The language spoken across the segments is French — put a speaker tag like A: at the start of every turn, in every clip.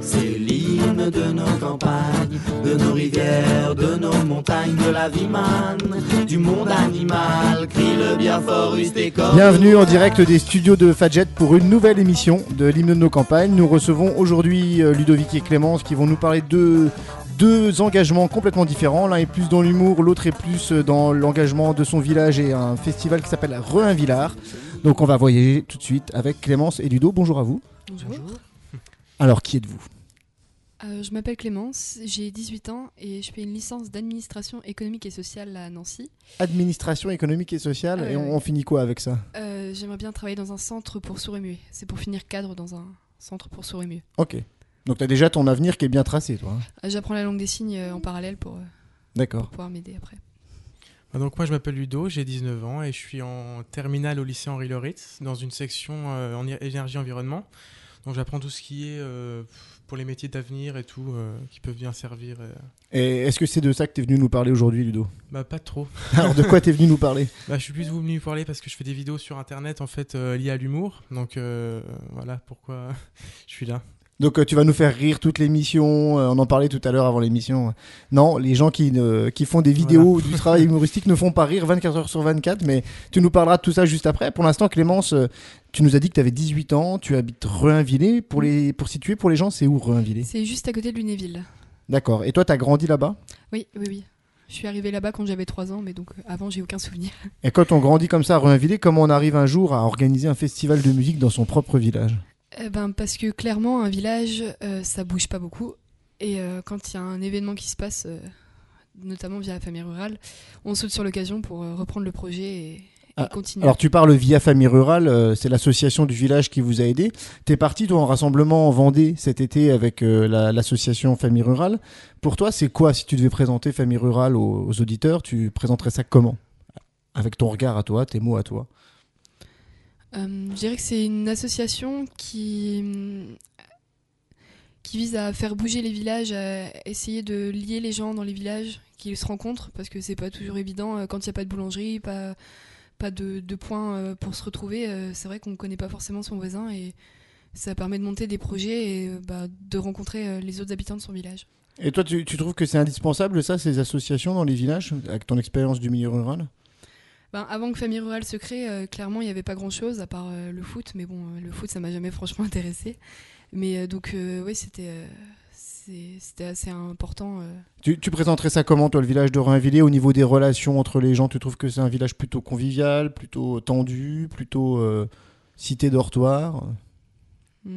A: C'est l'hymne de nos campagnes, de nos rivières, de nos montagnes, de la vie manne, du monde animal, crie le bien fort Ustécor.
B: Bienvenue en direct des studios de Fadjet pour une nouvelle émission de l'hymne de nos campagnes. Nous recevons aujourd'hui Ludovic et Clémence qui vont nous parler de deux engagements complètement différents. L'un est plus dans l'humour, l'autre est plus dans l'engagement de son village et un festival qui s'appelle Reinvillard. Donc on va voyager tout de suite avec Clémence et Ludo. Bonjour à vous.
C: Bonjour.
B: Alors qui êtes-vous ?
C: Je m'appelle Clémence, j'ai 18 ans et je fais une licence d'administration économique et sociale à Nancy.
B: Administration économique et sociale, et on finit quoi avec ça ?
C: J'aimerais bien travailler dans un centre pour sourds et muets. C'est pour finir cadre dans un centre pour sourds et muets.
B: Ok. Donc tu as déjà ton avenir qui est bien tracé, toi.
C: J'apprends la langue des signes en parallèle pour pouvoir m'aider après.
D: Donc moi je m'appelle Ludo, j'ai 19 ans et je suis en terminale au lycée Henri Loritz dans une section en énergie-environnement. Donc j'apprends tout ce qui est pour les métiers d'avenir et tout, qui peuvent bien servir.
B: Et est-ce que c'est de ça que tu es venu nous parler aujourd'hui, Ludo ?
D: Pas trop.
B: Alors de quoi tu es venu nous parler ?
D: Je suis plus venu vous parler parce que je fais des vidéos sur internet en fait liées à l'humour. Donc voilà pourquoi je suis là.
B: Donc tu vas nous faire rire toute l'émission, on en parlait tout à l'heure avant l'émission. Non, les gens qui font des vidéos du travail humoristique ne font pas rire 24 heures sur 24, mais tu nous parleras de tout ça juste après. Pour l'instant, Clémence, tu nous as dit que tu avais 18 ans, tu habites Reinvillers. Pour situer pour les gens, c'est où Reinvillers ?
C: C'est juste à côté de Lunéville.
B: D'accord, et toi tu as grandi là-bas ?
C: Oui. Je suis arrivée là-bas quand j'avais 3 ans, mais donc avant j'ai aucun souvenir.
B: Et quand on grandit comme ça à Reinvillers, comment on arrive un jour à organiser un festival de musique dans son propre village ?
C: Parce que clairement, un village, ça bouge pas beaucoup. Et quand il y a un événement qui se passe, notamment via la famille rurale, on saute sur l'occasion pour reprendre le projet et continuer.
B: Alors tu parles via famille rurale, c'est l'association du village qui vous a aidé. T'es parti toi en rassemblement en Vendée cet été avec l'association famille rurale. Pour toi, c'est quoi si tu devais présenter famille rurale aux auditeurs ? Tu présenterais ça comment ? Avec ton regard à toi, tes mots à toi.
C: Je dirais que c'est une association qui vise à faire bouger les villages, à essayer de lier les gens dans les villages, qu'ils se rencontrent, parce que c'est pas toujours évident quand il n'y a pas de boulangerie, pas de points pour se retrouver. C'est vrai qu'on ne connaît pas forcément son voisin et ça permet de monter des projets et de rencontrer les autres habitants de son village.
B: Et toi, tu trouves que c'est indispensable ça, ces associations dans les villages, avec ton expérience du milieu rural ?
C: Avant que Famille Rurale se crée, clairement, il n'y avait pas grand-chose à part le foot. Mais bon, le foot, ça m'a jamais franchement intéressé. Mais oui, c'était assez important.
B: Tu présenterais ça comment, toi, le village de Reinvillers, au niveau des relations entre les gens ? Tu trouves que c'est un village plutôt convivial, plutôt tendu, plutôt cité dortoir ?
C: Je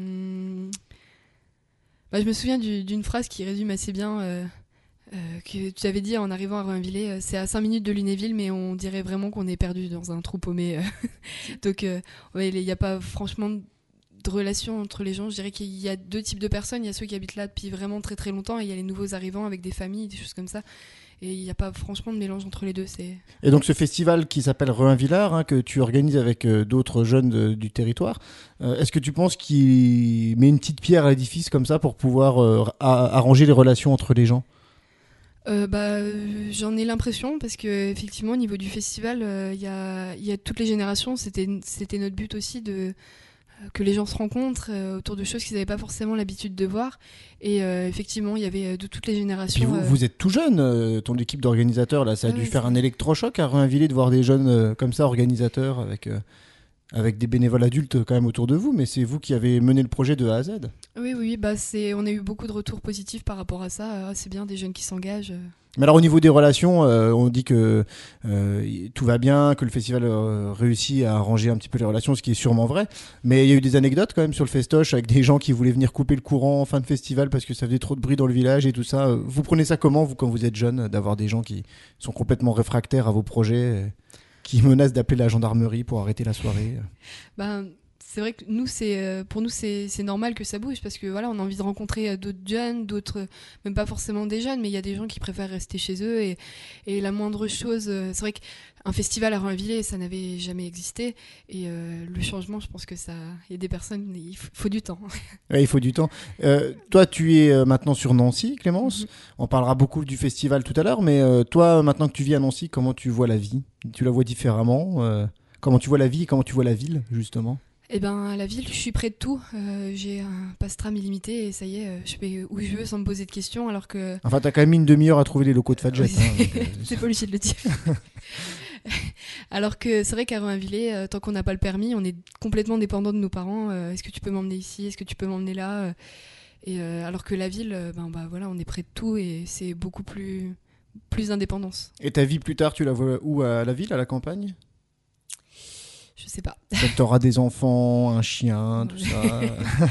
C: me souviens d'une phrase qui résume assez bien... que tu avais dit en arrivant à Reinvillers, c'est à 5 minutes de Lunéville, mais on dirait vraiment qu'on est perdu dans un trou paumé. Donc, il n'y a pas franchement de relation entre les gens. Je dirais qu'il y a 2 types de personnes. Il y a ceux qui habitent là depuis vraiment très très longtemps, et il y a les nouveaux arrivants avec des familles, des choses comme ça. Et il n'y a pas franchement de mélange entre les deux.
B: Et donc ce festival qui s'appelle Reinvillard, que tu organises avec d'autres jeunes du territoire, est-ce que tu penses qu'il met une petite pierre à l'édifice comme ça pour pouvoir arranger les relations entre les gens ?
C: J'en ai l'impression parce que effectivement au niveau du festival il y a toutes les générations. C'était notre but aussi que les gens se rencontrent autour de choses qu'ils n'avaient pas forcément l'habitude de voir et effectivement il y avait de toutes les générations.
B: Puis vous êtes tout jeune, ton équipe d'organisateurs là, ça a dû faire un électrochoc à Reinvillers de voir des jeunes comme ça organisateurs avec des bénévoles adultes quand même autour de vous, mais c'est vous qui avez mené le projet de A à Z.
C: Oui, on a eu beaucoup de retours positifs par rapport à ça. C'est bien des jeunes qui s'engagent.
B: Mais alors au niveau des relations, on dit que tout va bien, que le festival réussit à arranger un petit peu les relations, ce qui est sûrement vrai. Mais il y a eu des anecdotes quand même sur le festoche avec des gens qui voulaient venir couper le courant en fin de festival parce que ça faisait trop de bruit dans le village et tout ça. Vous prenez ça comment, vous, quand vous êtes jeune, d'avoir des gens qui sont complètement réfractaires à vos projets qui menacent d'appeler la gendarmerie pour arrêter la soirée ?
C: C'est vrai que pour nous c'est normal que ça bouge parce que voilà, on a envie de rencontrer d'autres jeunes, d'autres même pas forcément des jeunes, mais il y a des gens qui préfèrent rester chez eux et la moindre chose, c'est vrai qu'un festival à Reinvillers ça n'avait jamais existé et le changement, je pense que ça, il y a des personnes, il faut du temps.
B: Ouais, il faut du temps. Toi tu es maintenant sur Nancy, Clémence. On parlera beaucoup du festival tout à l'heure, mais toi maintenant que tu vis à Nancy, comment tu vois la vie ? Tu la vois différemment ? Comment tu vois la vie et comment tu vois la ville justement ?
C: Eh ben, à la ville, je suis près de tout. J'ai un passe-tram illimité et ça y est, je vais où je veux sans me poser de questions. Alors que.
B: Enfin, t'as quand même mis une demi-heure à trouver les locaux de Fadjet.
C: Oui, c'est pas obligé de le dire. Alors que c'est vrai qu'à Roinvillers, tant qu'on n'a pas le permis, on est complètement dépendant de nos parents. Est-ce que tu peux m'emmener ici? Est-ce que tu peux m'emmener là? Alors que la ville, voilà, on est près de tout et c'est beaucoup plus d'indépendance.
B: Et ta vie plus tard, tu la vois où? À la ville, à la campagne?
C: Je sais pas.
B: T'auras des enfants, un chien, tout ça.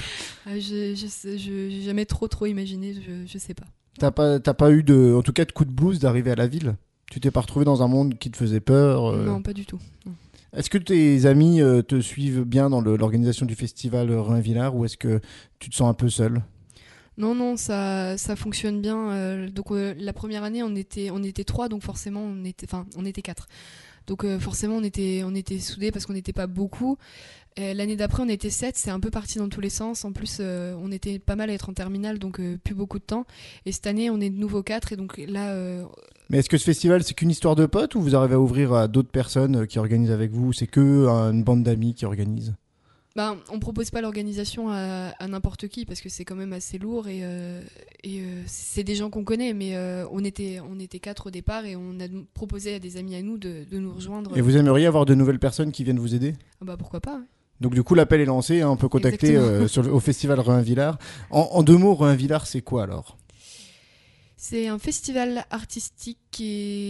C: J'ai jamais trop imaginé, je sais pas.
B: T'as pas eu en tout cas de coup de blues d'arriver à la ville? Tu t'es pas retrouvé dans un monde qui te faisait peur?
C: Non, pas du tout. Non.
B: Est-ce que tes amis te suivent bien dans l'organisation du festival Roinvillars ou est-ce que tu te sens un peu seul?
C: Non, ça fonctionne bien. Donc la première année, on était 3, donc forcément on était 4. Donc forcément on était soudés parce qu'on n'était pas beaucoup. L'année d'après on était 7, c'est un peu parti dans tous les sens. En plus on était pas mal à être en terminale, donc plus beaucoup de temps. Et cette année on est de nouveau 4 et donc là...
B: Mais est-ce que ce festival c'est qu'une histoire de potes ou vous arrivez à ouvrir à d'autres personnes qui organisent avec vous? C'est que une bande d'amis qui organise?
C: On propose pas l'organisation à n'importe qui parce que c'est quand même assez lourd et c'est des gens qu'on connaît, mais on était 4 au départ et on a proposé à des amis à nous de nous rejoindre.
B: Et vous aimeriez avoir de nouvelles personnes qui viennent vous aider?
C: Pourquoi pas, ouais.
B: Donc du coup l'appel est lancé, hein, on peut contacter au festival Roinvillars. En 2 mots, Roinvillars c'est quoi alors? C'est
C: un festival artistique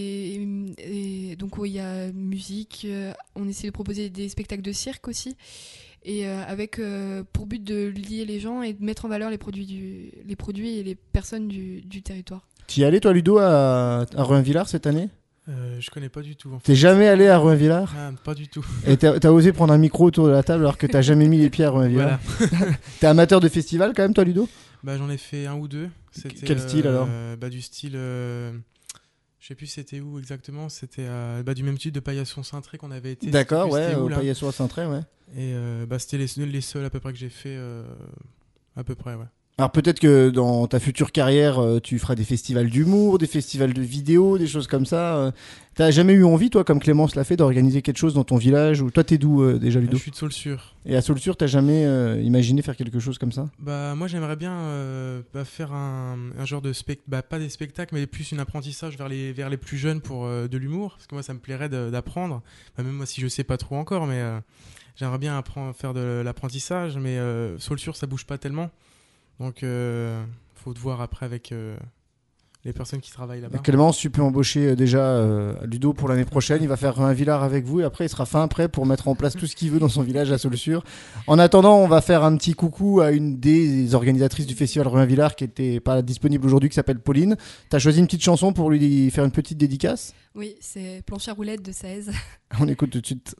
C: et donc où il y a musique, on essaie de proposer des spectacles de cirque aussi. Et avec pour but de lier les gens et de mettre en valeur les produits et les personnes du territoire. Tu y es allé toi Ludo à Roinvillars cette année?
D: Je connais pas du tout.
B: T'es jamais allé à Roinvillars?
D: Pas du tout.
B: Et t'as osé prendre un micro autour de la table alors que t'as jamais mis les pieds à Roinvillars. Voilà. T'es amateur de festival quand même toi Ludo?
D: J'en ai fait 1 ou 2.
B: Quel style alors?
D: Du style... Je sais plus c'était où exactement, c'était du même type de Paillasson Cintré qu'on avait été.
B: D'accord, ouais, au Paillasson Cintré, ouais.
D: Et c'était les seuls à peu près que j'ai fait, à peu près, ouais.
B: Alors peut-être que dans ta future carrière, tu feras des festivals d'humour, des festivals de vidéo, des choses comme ça. T'as jamais eu envie, toi, comme Clémence l'a fait, d'organiser quelque chose dans ton village? Ou toi, t'es d'où déjà, Ludo?
D: Je suis de Saulsure.
B: Et à Saulsure, t'as jamais imaginé faire quelque chose comme ça?
D: Moi, j'aimerais bien faire un genre de spectacle, pas des spectacles, mais plus un apprentissage vers les plus jeunes pour de l'humour. Parce que moi, ça me plairait d'apprendre. Même moi, si je sais pas trop encore, mais j'aimerais bien faire de l'apprentissage. Mais Saulsure, ça bouge pas tellement. Donc, faut te voir après avec les personnes qui travaillent là-bas.
B: Clémence, tu peux embaucher déjà Ludo pour l'année prochaine. Il va faire un Villars avec vous et après, il sera fin prêt pour mettre en place tout ce qu'il veut dans son village à Saulsure. En attendant, on va faire un petit coucou à une des organisatrices du festival Roinvillars qui n'était pas disponible aujourd'hui, qui s'appelle Pauline. Tu as choisi une petite chanson pour lui faire une petite dédicace?
C: Oui, c'est Planche à roulettes de Saez.
B: On écoute tout de suite.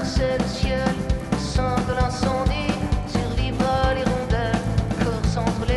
E: Le ciel, sans de l'incendie, survivra l'hirondelle, corse entre les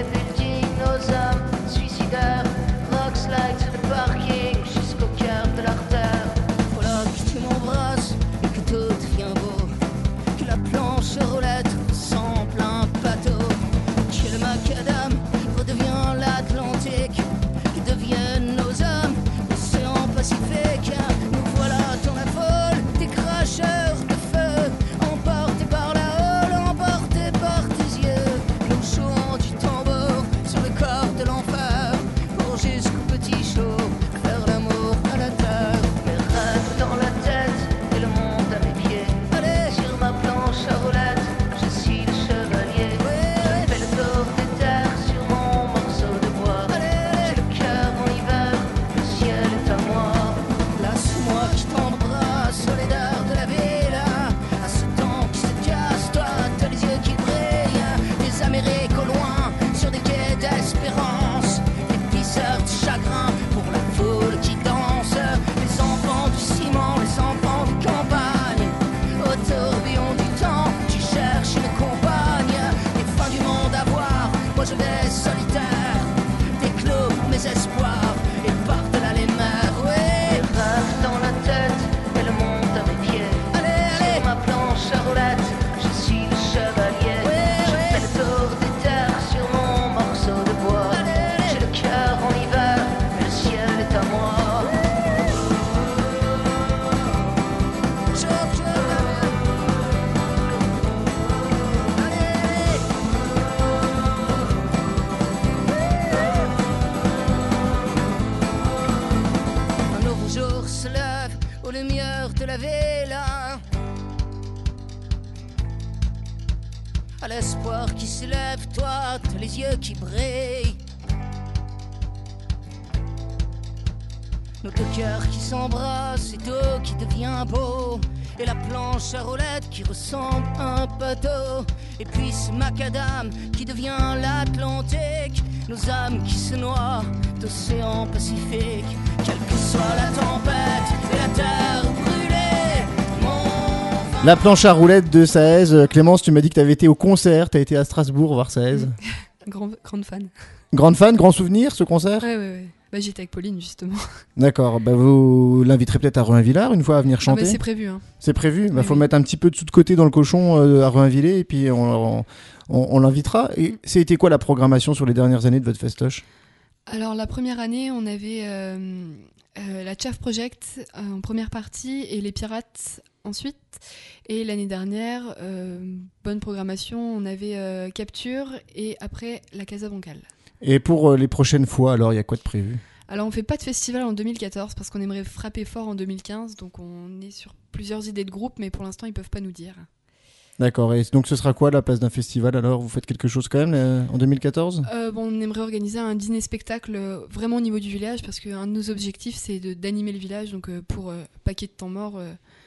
E: se lève aux lumières de la villa. À l'espoir qui s'élève, toi, t'as les yeux qui brillent. Nos deux cœurs qui s'embrassent et tout qui devient beau. Et la planche à roulettes qui ressemble à un bateau. Et puis ce macadam qui devient l'Atlantique. Nos âmes qui se noient d'océan Pacifique. Quelle que soit la tempête et la terre brûlée, mon...
B: La planche à roulettes de Saez. Clémence, tu m'as dit que tu avais été au concert, tu as été à Strasbourg voir Saez.
C: Grande fan.
B: Grande fan, grand souvenir ce concert?
C: Ouais. Bah, j'étais avec Pauline justement.
B: D'accord, bah, vous l'inviterez peut-être à Roainvillard une fois à venir chanter.
C: C'est prévu. Hein.
B: C'est prévu, bah,
C: Oui,
B: faut
C: oui.
B: mettre un petit peu de sous de côté dans le cochon à Roainvillers et puis on l'invitera. Et c'était quoi la programmation sur les dernières années de votre festoche?
C: Alors la première année, on avait la Chaff Project en première partie et les Pirates ensuite. Et l'année dernière, bonne programmation, on avait Capture et après la Casa Bancal.
B: Et pour les prochaines fois, alors, il y a quoi de prévu?
C: Alors on fait pas de festival en 2014 parce qu'on aimerait frapper fort en 2015, donc on est sur plusieurs idées de groupe, mais pour l'instant ils peuvent pas nous dire.
B: D'accord, et donc ce sera quoi la place d'un festival alors? Vous faites quelque chose quand même en 2014?
C: On aimerait organiser un dîner-spectacle vraiment au niveau du village parce qu'un de nos objectifs c'est d'animer le village, donc pour paquet de temps mort,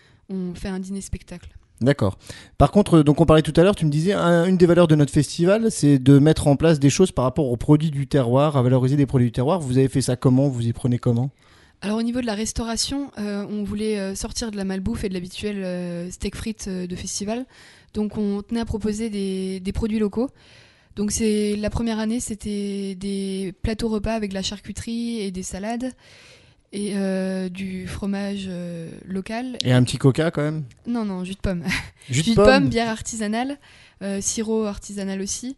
C: on fait un dîner-spectacle.
B: D'accord. Par contre, donc on parlait tout à l'heure, tu me disais, une des valeurs de notre festival, c'est de mettre en place des choses par rapport aux produits du terroir, à valoriser des produits du terroir. Vous avez fait ça comment? Vous y prenez comment?
C: Alors au niveau de la restauration, on voulait sortir de la malbouffe et de l'habituel steak frites de festival. Donc on tenait à proposer des produits locaux. Donc la première année, c'était des plateaux repas avec de la charcuterie et des salades. Et du fromage local.
B: Et un petit coca quand même?
C: Non, jus de pomme.
B: Jus
C: de pomme, bière artisanale, sirop artisanal aussi.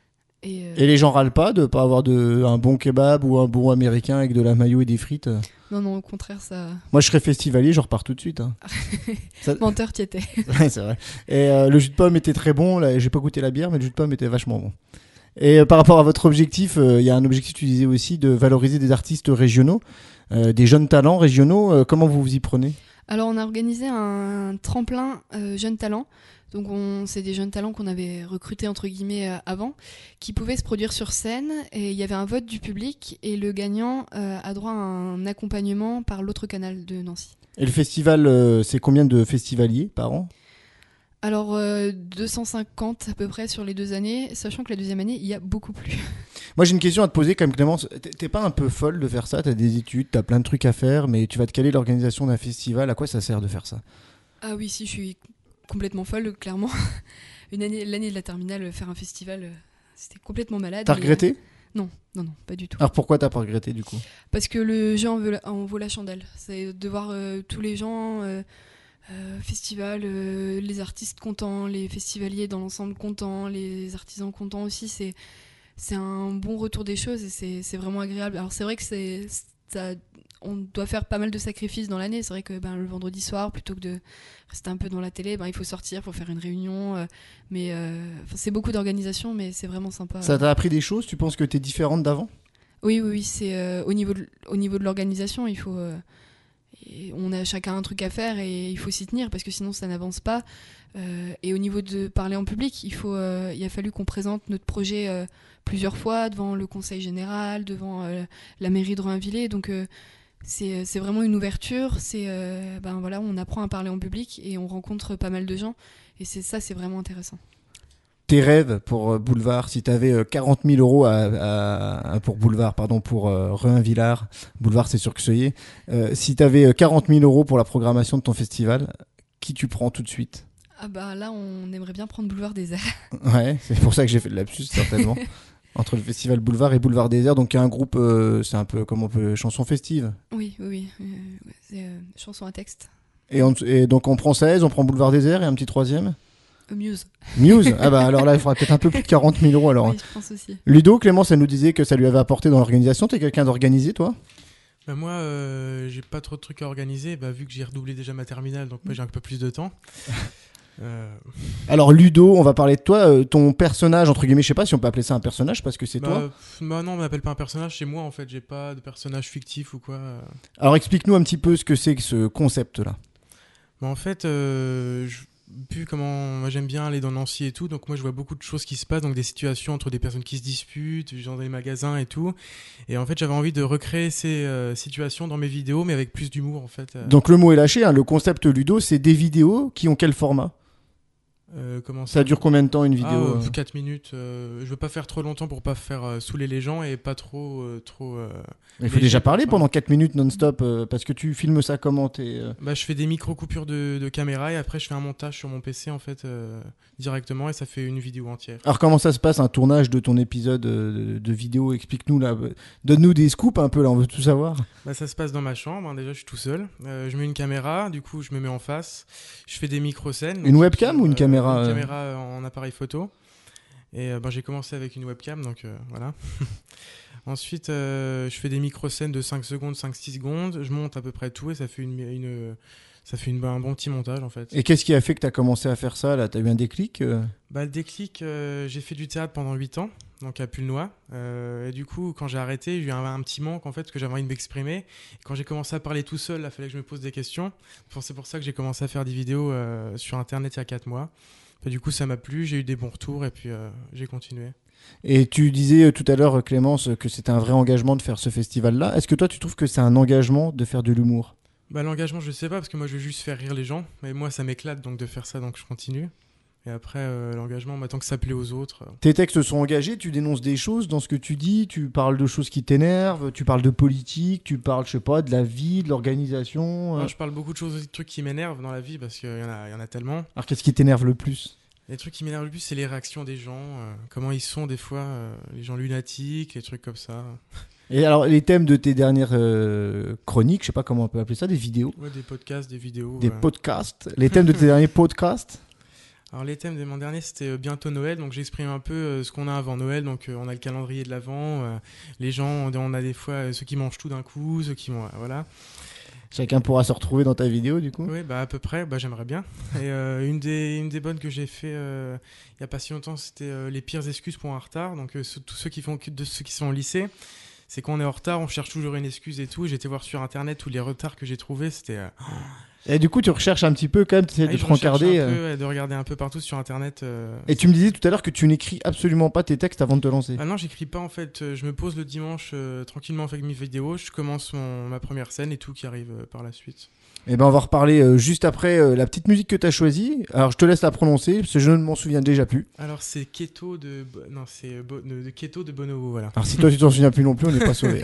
C: Et
B: les gens râlent pas de pas avoir un bon kebab ou un bon américain avec de la mayo et des frites?
C: Non, au contraire, ça...
B: Moi je serais festivalier, je repars tout de suite. Hein.
C: Menteur, t'y étais.
B: Ouais, c'est vrai. Et le jus de pomme était très bon, là, j'ai pas goûté la bière, mais le jus de pomme était vachement bon. Et par rapport à votre objectif, il y a un objectif, tu disais aussi, de valoriser des artistes régionaux. Des jeunes talents régionaux, comment vous vous y prenez? Alors
C: on a organisé un tremplin jeunes talents, donc c'est des jeunes talents qu'on avait recrutés entre guillemets avant, qui pouvaient se produire sur scène et il y avait un vote du public et le gagnant a droit à un accompagnement par l'autre canal de Nancy. Et le festival, c'est combien de festivaliers par an? Alors 250 à peu près sur les 2 années, sachant que la deuxième année il y a beaucoup plus. Moi j'ai une question à te poser quand même Clémence, t'es pas un peu folle de faire ça? T'as des études, t'as plein de trucs à faire, mais tu vas te caler l'organisation d'un festival, à quoi ça sert de faire ça? Ah oui, si, je suis complètement folle, clairement. L'année de la terminale, faire un festival, c'était complètement malade. T'as regretté? Non, pas du tout. Alors pourquoi t'as pas regretté du coup? Parce que le jeu en vaut la chandelle, c'est de voir tous les gens... festival, les artistes contents, les festivaliers dans l'ensemble contents, les artisans contents aussi, c'est un bon retour des choses et c'est vraiment agréable. Alors c'est vrai que on doit faire pas mal de sacrifices dans l'année, c'est vrai que le vendredi soir, plutôt que de rester un peu dans la télé, il faut sortir, il faut faire une réunion, mais c'est beaucoup d'organisation, mais c'est vraiment sympa. Ça t'a appris des choses? Tu penses que t'es différente d'avant? Oui, c'est au niveau de l'organisation, il faut... on a chacun un truc à faire et il faut s'y tenir parce que sinon ça n'avance pas. Et au niveau de parler en public, il a fallu qu'on présente notre projet plusieurs fois devant le conseil général, devant la mairie de Roainvillers. Donc c'est vraiment une ouverture. On apprend à parler en public et on rencontre pas mal de gens. Et c'est vraiment intéressant. Tes rêves pour Boulevard, si tu avais 40 000 euros pour Roainvillars, Boulevard c'est sur Xeuillé, si tu avais 40 000 euros pour la programmation de ton festival, qui tu prends tout de suite? Là on aimerait bien prendre Boulevard Désert. Ouais, c'est pour ça que j'ai fait le lapsus certainement. Entre le festival Boulevard et Boulevard Désert, donc il y a un groupe, c'est un peu comme on peut, chanson festive. Oui, c'est chanson à texte. Et donc on prend 16, on prend Boulevard Désert et un petit troisième? Muse. Alors là il faudra peut-être un peu plus de 40 000 euros alors. Oui, je pense aussi. Ludo, Clémence, elle nous disait que ça lui avait apporté dans l'organisation. T'es quelqu'un d'organisé toi?
D: Moi j'ai pas trop de trucs à organiser vu que j'ai redoublé déjà ma terminale, donc moi j'ai un peu plus de temps.
B: Alors Ludo, on va parler de toi. Ton personnage, entre guillemets, je sais pas si on peut appeler ça un personnage parce que c'est toi.
D: Non, on m'appelle pas un personnage, c'est moi en fait, j'ai pas de personnage fictif ou quoi.
B: Alors explique-nous un petit peu ce que c'est que ce concept-là.
D: En fait, vu comment moi j'aime bien aller dans Nancy et tout, donc moi je vois beaucoup de choses qui se passent, donc des situations entre des personnes qui se disputent, genre dans les magasins et tout. Et en fait, j'avais envie de recréer ces situations dans mes vidéos, mais avec plus d'humour en fait.
B: Donc le mot est lâché, hein, le concept Ludo, c'est des vidéos qui ont quel format ?
D: Comment
B: Ça dure combien de temps une vidéo
D: 4 minutes. Je veux pas faire trop longtemps pour pas faire saouler les gens et pas trop.
B: Il faut déjà parler pendant 4 minutes non-stop parce que tu filmes ça comment
D: je fais des micro-coupures de caméra et après je fais un montage sur mon PC en fait directement et ça fait une vidéo entière.
B: Alors comment ça se passe un tournage de ton épisode de vidéo ? Explique-nous là, donne-nous des scoops un peu là, on veut tout savoir.
D: Ça se passe dans ma chambre, hein, déjà je suis tout seul. Je mets une caméra, du coup je me mets en face. Je fais des micro-scènes.
B: Une webcam ou une caméra ?
D: Une caméra en appareil photo. Et j'ai commencé avec une webcam, donc voilà. Ensuite, je fais des micro-scènes de 5 secondes, 5-6 secondes. Je monte à peu près tout et ça fait un bon petit montage en fait.
B: Et qu'est-ce qui a fait que tu as commencé à faire ça là ? Tu as eu un déclic
D: Le déclic, j'ai fait du théâtre pendant 8 ans, donc à Pulnoy. Et du coup, quand j'ai arrêté, j'ai eu un petit manque en fait, parce que j'avais envie de m'exprimer. Et quand j'ai commencé à parler tout seul, il fallait que je me pose des questions. C'est pour ça que j'ai commencé à faire des vidéos sur Internet il y a 4 mois. Du coup, ça m'a plu, j'ai eu des bons retours et puis j'ai continué.
B: Et tu disais tout à l'heure, Clémence, que c'était un vrai engagement de faire ce festival-là. Est-ce que toi, tu trouves que c'est un engagement de faire de l'humour ?
D: L'engagement, je sais pas, parce que moi, je veux juste faire rire les gens. Mais moi, ça m'éclate donc de faire ça, donc je continue. Et après, l'engagement, tant que ça plaît aux autres.
B: Tes textes sont engagés, tu dénonces des choses dans ce que tu dis, tu parles de choses qui t'énervent, tu parles de politique, tu parles, je sais pas, de la vie, de l'organisation.
D: Je parle beaucoup de choses, de trucs qui m'énervent dans la vie, parce qu'il y en a tellement.
B: Alors, qu'est-ce qui t'énerve le plus ?
D: Les trucs qui m'énervent le plus, c'est les réactions des gens, comment ils sont des fois, les gens lunatiques, les trucs comme ça.
B: Et alors, les thèmes de tes dernières chroniques, je sais pas comment on peut appeler ça, des vidéos ?
D: Ouais, des podcasts, des vidéos.
B: Des podcasts. Les thèmes de tes derniers podcasts ?
D: Alors les thèmes de mon dernier, c'était bientôt Noël, donc j'exprime un peu ce qu'on a avant Noël. Donc on a le calendrier de l'Avent, les gens, on a des fois ceux qui mangent tout d'un coup, ceux qui voilà.
B: Chacun pourra se retrouver dans ta vidéo du coup.
D: Oui, à peu près, j'aimerais bien. Et une des bonnes que j'ai fait il y a pas si longtemps, c'était les pires excuses pour un retard. Donc tous ceux qui sont au lycée, c'est quand on est en retard, on cherche toujours une excuse et tout. J'ai été voir sur internet tous les retards que j'ai trouvés, c'était
B: Et du coup, tu recherches un petit peu quand même, tu essaies de te rencarder.
D: De regarder un peu partout sur internet.
B: Et tu me disais tout à l'heure que tu n'écris absolument pas tes textes avant de te lancer.
D: Ah non, j'écris pas en fait. Je me pose le dimanche tranquillement avec mes vidéos. Je commence ma première scène et tout qui arrive par la suite.
B: Et on va reparler juste après la petite musique que tu as choisie. Alors je te laisse la prononcer parce que je ne m'en souviens déjà plus.
D: Alors c'est Keto de Keto de Bonobo, voilà.
B: Alors si toi tu t'en souviens plus non plus, on n'est pas sauvés.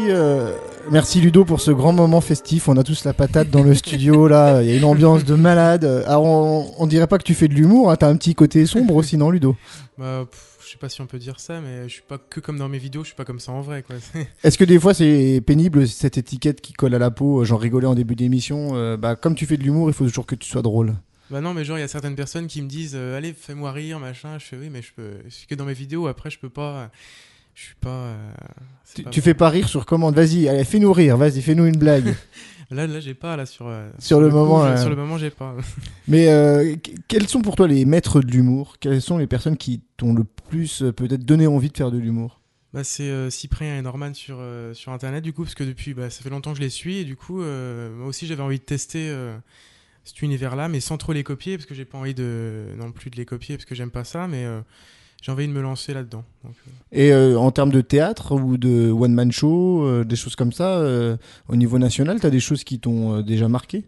B: merci Ludo pour ce grand moment festif. On a tous la patate dans le studio là. Il y a une ambiance de malade. Alors on dirait pas que tu fais de l'humour. Hein. T'as un petit côté sombre aussi, non, Ludo?
D: Je sais pas si on peut dire ça, mais je suis pas que comme dans mes vidéos. Je suis pas comme ça en vrai, quoi.
B: Est-ce que des fois c'est pénible cette étiquette qui colle à la peau? J'en rigolais en début d'émission. Comme tu fais de l'humour, il faut toujours que tu sois drôle.
D: Bah non, mais genre il y a certaines personnes qui me disent allez, fais-moi rire, machin. Je fais oui, mais je suis que dans mes vidéos. Après, je peux pas. Je suis pas.
B: Tu fais pas rire sur commande. Vas-y, allez, fais-nous rire. Vas-y, fais-nous une blague.
D: Là, j'ai pas là sur
B: le moment.
D: Sur le moment, j'ai pas.
B: Mais quels sont pour toi les maîtres de l'humour? Quelles sont les personnes qui t'ont le plus peut-être donné envie de faire de l'humour?
D: Bah c'est Cyprien et Norman sur internet du coup, parce que depuis ça fait longtemps que je les suis et du coup moi aussi j'avais envie de tester cet univers-là, mais sans trop les copier parce que j'ai pas envie non plus de les copier parce que j'aime pas ça, mais j'ai envie de me lancer là-dedans. Donc,
B: Et en termes de théâtre ou de one-man show, des choses comme ça, au niveau national, t'as des choses qui t'ont déjà marqué?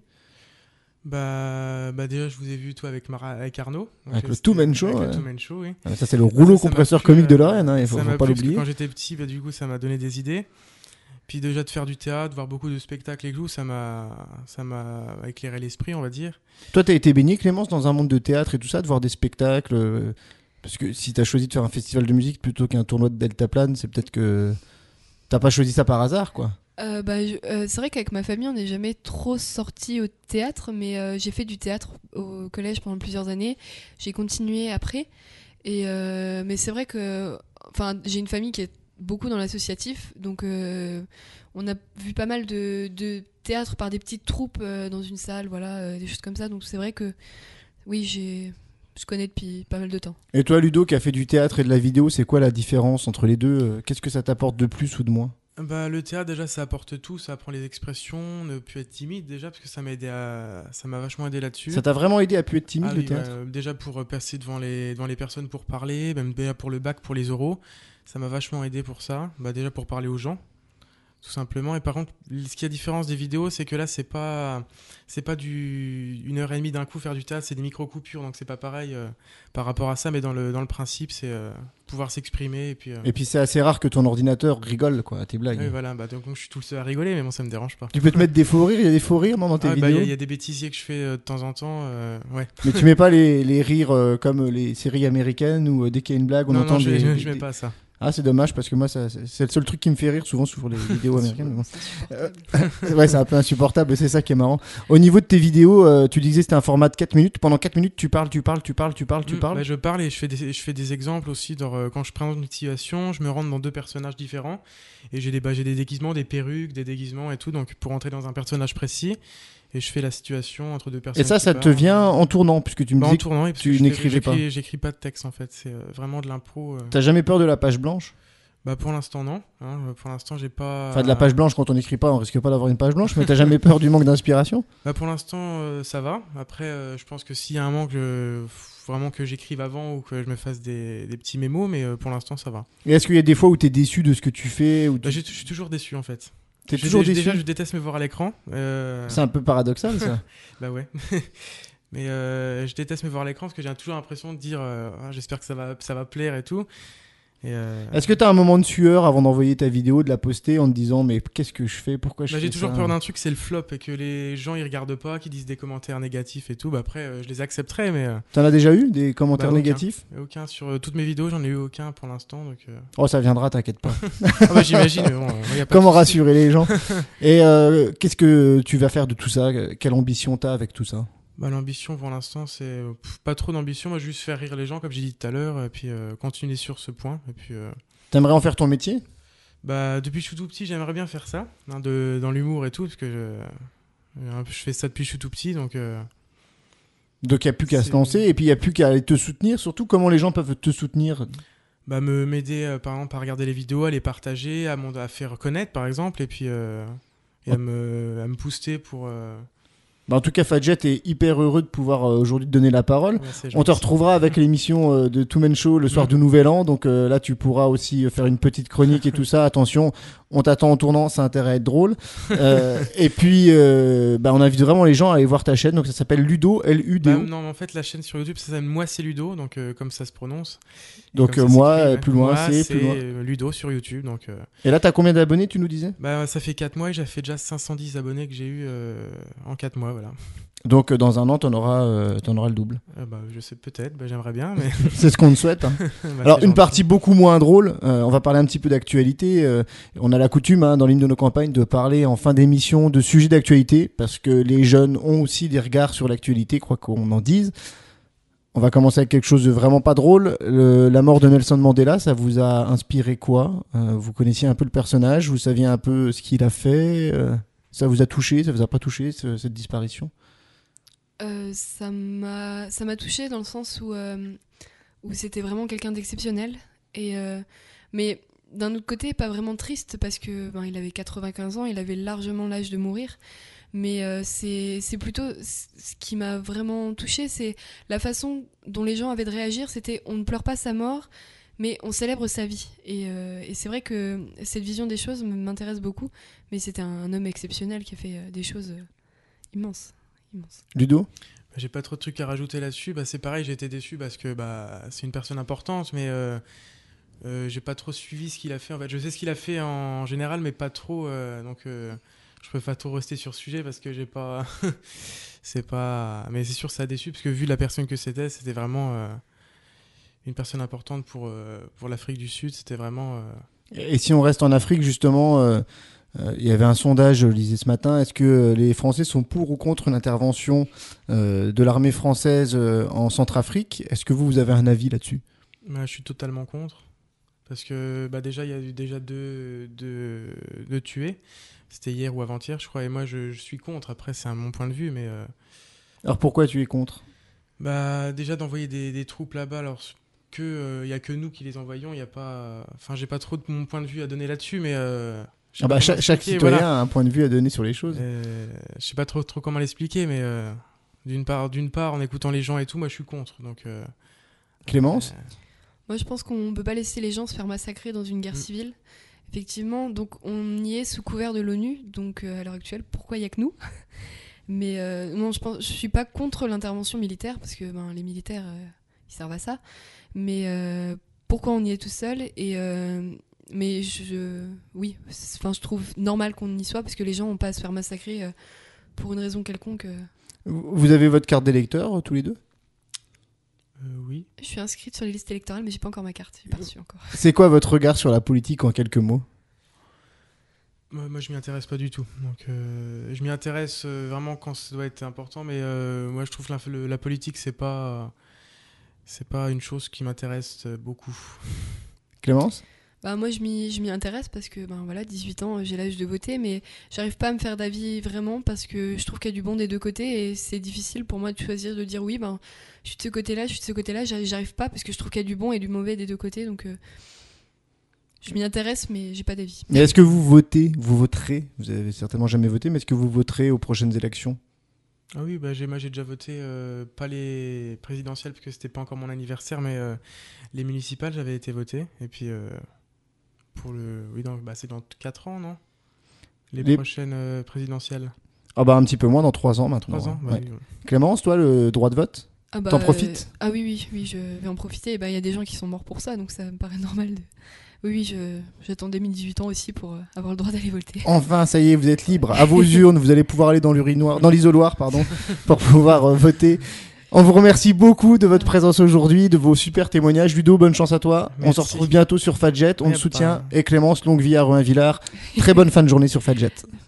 D: Bah déjà je vous ai vu toi avec Arnaud. Donc,
B: avec le Two-Man Show.
D: Avec le Two-Man Show, oui.
B: Ça c'est le rouleau compresseur comique de Lorraine, hein, il faut pas l'oublier.
D: Quand j'étais petit, du coup ça m'a donné des idées. Puis déjà de faire du théâtre, de voir beaucoup de spectacles et tout, ça m'a éclairé l'esprit, on va dire.
B: Toi, t'as été baigné, Clémence, dans un monde de théâtre et tout ça, de voir des spectacles parce que si t'as choisi de faire un festival de musique plutôt qu'un tournoi de deltaplane, c'est peut-être que t'as pas choisi ça par hasard, quoi.
C: C'est vrai qu'avec ma famille, on n'est jamais trop sortis au théâtre, mais j'ai fait du théâtre au collège pendant plusieurs années. J'ai continué après. Mais c'est vrai que j'ai une famille qui est beaucoup dans l'associatif, donc on a vu pas mal de théâtre par des petites troupes dans une salle, voilà, des choses comme ça. Donc c'est vrai que oui, je connais depuis pas mal de temps.
B: Et toi, Ludo, qui a fait du théâtre et de la vidéo, c'est quoi la différence entre les deux? Qu'est-ce que ça t'apporte de plus ou de moins?
D: Le théâtre, déjà, ça apporte tout. Ça apprend les expressions, ne plus être timide, déjà, parce que ça m'a vachement aidé là-dessus.
B: Ça t'a vraiment aidé à plus être timide, le théâtre?
D: Déjà, pour passer devant les personnes, pour parler, même déjà pour le bac, pour les oraux, ça m'a vachement aidé pour ça. Déjà, pour parler aux gens, tout simplement. Et par contre, ce qui est la différence des vidéos, c'est que là, c'est pas 1h30 d'un coup faire du théâtre, c'est des micro-coupures, donc c'est pas pareil par rapport à ça, mais dans le principe, c'est pouvoir s'exprimer. Et puis
B: c'est assez rare que ton ordinateur rigole, quoi, à tes blagues.
D: Oui, voilà, donc je suis tout le seul à rigoler, mais bon, ça me dérange pas.
B: Tu peux te mettre des faux rires, il y a des faux rires dans tes vidéos?
D: Il y a des bêtisiers que je fais de temps en temps, ouais.
B: Mais tu mets pas les rires comme les séries américaines où dès qu'il y a une blague, on entend des...
D: Non, je mets pas ça.
B: Ah, c'est dommage parce que moi, c'est le seul truc qui me fait rire souvent sur les vidéos américaines. Ouais, c'est un peu insupportable et c'est ça qui est marrant. Au niveau de tes vidéos, tu disais que c'était un format de 4 minutes. Pendant 4 minutes, tu parles.
D: Je parle et je fais des exemples aussi. Quand je présente une situation, je me rends dans 2 personnages différents et j'ai des déguisements, des perruques, des déguisements et tout. Donc pour entrer dans un personnage précis. Et je fais la situation entre 2 personnes.
B: Et ça te vient en tournant, puisque tu me disais
D: que
B: tu n'écrivais pas.
D: J'écris pas de texte en fait, c'est vraiment de l'impro.
B: T'as jamais peur de la page blanche?
D: Pour l'instant non. Pour l'instant j'ai pas.
B: Enfin de la page blanche, quand on n'écrit pas, on risque pas d'avoir une page blanche. Mais t'as jamais peur du manque d'inspiration?
D: Pour l'instant ça va. Après je pense que s'il y a un manque, vraiment que j'écrive avant ou que je me fasse des petits mémos, mais pour l'instant ça va.
B: Et est-ce qu'il y a des fois où t'es déçu de ce que tu fais ou
D: je suis toujours déçu en fait.
B: T'es toujours déçu?
D: Déjà, je déteste me voir à l'écran.
B: C'est un peu paradoxal, ça.
D: Bah ouais. Mais je déteste me voir à l'écran parce que j'ai toujours l'impression de dire j'espère que ça va plaire et tout.
B: Est-ce que t'as un moment de sueur avant d'envoyer ta vidéo, de la poster en te disant mais qu'est-ce que je fais? Pourquoi je fais ça?
D: J'ai toujours peur d'un truc, c'est le flop et que les gens ils regardent pas, qu'ils disent des commentaires négatifs et tout. Après, je les accepterai, mais.
B: T'en as déjà eu des commentaires négatifs?
D: Aucun sur toutes mes vidéos, j'en ai eu aucun pour l'instant. Donc,
B: Oh, ça viendra, t'inquiète pas.
D: J'imagine. Mais bon, y a pas
B: Comment rassurer les gens? Et qu'est-ce que tu vas faire de tout ça? Quelle ambition t'as avec tout ça?
D: L'ambition pour l'instant, c'est pas trop d'ambition. Moi, juste faire rire les gens, comme j'ai dit tout à l'heure, et puis continuer sur ce point. Et puis.
B: T'aimerais en faire ton métier?
D: Depuis que je suis tout petit, j'aimerais bien faire ça, dans l'humour et tout, parce que je fais ça depuis que je suis tout petit, donc.
B: Donc il n'y a plus qu'à se lancer, et puis il n'y a plus qu'à aller te soutenir. Surtout, comment les gens peuvent te soutenir?
D: M'aider, par exemple, à regarder les vidéos, à les partager, à faire connaître, par exemple, et puis à me booster pour
B: Bah, en tout cas, Fadjet est hyper heureux de pouvoir aujourd'hui te donner la parole.
D: Ouais, c'est
B: On te
D: gentil.
B: retrouvera avec l'émission de Two Men Show le soir du Nouvel An. Donc là, tu pourras aussi faire une petite chronique et tout ça. Attention, on t'attend en tournant, ça a intérêt à être drôle. Et puis, on invite vraiment les gens à aller voir ta chaîne. Donc ça s'appelle Ludo, L-U-D-O.
D: Bah, non, mais en fait, la chaîne sur YouTube, ça s'appelle Moi c'est Ludo, donc comme ça se prononce. Et
B: Donc
D: comme ça
B: moi,
D: s'écrit, ouais.
B: plus loin,
D: Moi,
B: c'est plus loin.
D: Ludo sur YouTube. Donc,
B: Et là, t'as combien d'abonnés, tu nous disais?
D: bah, ça fait 4 mois et j'ai fait déjà 510 abonnés que j'ai eu en 4 mois. Voilà.
B: Donc dans un an, t'en auras le double.
D: Bah, je sais peut-être, bah, j'aimerais bien. Mais...
B: C'est ce qu'on te souhaite. Hein.
D: bah,
B: Alors
D: c'est
B: une
D: gentil.
B: partie beaucoup moins drôle, on va parler un petit peu d'actualité. On a la coutume dans l'hymne de nos campagnes de parler en fin d'émission de sujets d'actualité parce que les jeunes ont aussi des regards sur l'actualité, quoi qu'on en dise. On va commencer avec quelque chose de vraiment pas drôle. La mort de Nelson Mandela, ça vous a inspiré quoi? Vous connaissiez un peu le personnage, vous saviez un peu ce qu'il a fait, ça vous a touché, ça vous a pas touché cette disparition?
C: Ça m'a touchée dans le sens où c'était vraiment quelqu'un d'exceptionnel. Mais d'un autre côté, pas vraiment triste parce que il avait 95 ans, il avait largement l'âge de mourir. Mais c'est plutôt ce qui m'a vraiment touchée, c'est la façon dont les gens avaient de réagir. C'était on ne pleure pas sa mort, mais on célèbre sa vie. Et c'est vrai que cette vision des choses m'intéresse beaucoup. Mais c'était un homme exceptionnel qui a fait des choses immenses.
B: Ludo?
D: Bah, j'ai pas trop de trucs à rajouter là-dessus. Bah, c'est pareil, j'ai été déçu parce que c'est une personne importante, mais j'ai pas trop suivi ce qu'il a fait. En fait, je sais ce qu'il a fait en général, mais pas trop. Donc, je peux pas trop rester sur ce sujet parce que j'ai pas. C'est pas. Mais c'est sûr, ça a déçu parce que vu la personne que c'était vraiment une personne importante pour l'Afrique du Sud. C'était vraiment.
B: Et si on reste en Afrique, justement, il y avait un sondage, je le lisais ce matin, est-ce que les Français sont pour ou contre une intervention de l'armée française en Centrafrique? Est-ce que vous avez un avis là-dessus?
D: Bah, je suis totalement contre. Parce que déjà, il y a eu déjà deux tués. C'était hier ou avant-hier, je crois. Et moi, je suis contre. Après, c'est mon point de vue. Mais,
B: Alors pourquoi tu es contre?
D: bah, déjà, d'envoyer des troupes là-bas, alors qu'il n'y a que nous qui les envoyons, il y a pas... Enfin, j'ai pas trop de mon point de vue à donner là-dessus, mais... je sais pas comment
B: Chaque
D: l'expliquer,
B: citoyen
D: voilà.
B: a un point de vue à donner sur les choses.
D: Je sais pas trop comment l'expliquer, mais d'une part, en écoutant les gens et tout, moi, je suis contre. Donc,
B: Clémence?
C: Moi, je pense qu'on ne peut pas laisser les gens se faire massacrer dans une guerre civile. Effectivement, donc on y est sous couvert de l'ONU, donc à l'heure actuelle, pourquoi il n'y a que nous? Mais non, je suis pas contre l'intervention militaire, parce que les militaires, ils servent à ça. Mais pourquoi on y est tout seul? Mais je trouve normal qu'on y soit, parce que les gens n'ont pas à se faire massacrer pour une raison quelconque.
B: Vous avez votre carte d'électeur, tous les deux?
D: Oui.
C: Je suis inscrite sur les listes électorales, mais j'ai pas encore ma carte. J'ai pas reçu encore.
B: C'est quoi votre regard sur la politique en quelques mots?
D: Moi, je m'y intéresse pas du tout. Donc, je m'y intéresse vraiment quand ça doit être important, mais moi, je trouve que la politique, c'est pas une chose qui m'intéresse beaucoup.
B: Clémence?
C: Moi, je m'y intéresse parce que 18 ans, j'ai l'âge de voter, mais j'arrive pas à me faire d'avis vraiment parce que je trouve qu'il y a du bon des deux côtés et c'est difficile pour moi de choisir, de dire oui, je suis de ce côté-là, je suis de ce côté-là. J'arrive pas parce que je trouve qu'il y a du bon et du mauvais des deux côtés, donc je m'y intéresse, mais j'ai pas d'avis.
B: Et est-ce que vous votez? Vous voterez? Vous avez certainement jamais voté, mais est-ce que vous voterez aux prochaines élections?
D: Ah oui, moi j'ai déjà voté, pas les présidentielles parce que c'était pas encore mon anniversaire, mais les municipales, j'avais été voté. Et puis c'est dans 4 ans, non? Les prochaines présidentielles.
B: Un petit peu moins, dans 3 ans maintenant.
D: 3 ans,
B: ouais.
D: oui.
B: Clémence, toi, le droit de vote? T'en profites?
C: Oui, je vais en profiter. Il y a des gens qui sont morts pour ça, donc ça me paraît normal. Oui, j'attendais mes 18 ans aussi pour avoir le droit d'aller voter.
B: Enfin, ça y est, vous êtes libre. À vos urnes, vous allez pouvoir aller dans l'isoloir, pour pouvoir voter. On vous remercie beaucoup de votre présence aujourd'hui, de vos super témoignages. Ludo, bonne chance à toi.
D: Merci.
B: On se retrouve bientôt sur Fadjet. On te soutient.
D: pas.
B: Et Clémence, longue vie à Rouen-Villard. Très bonne fin de journée sur Fadjet.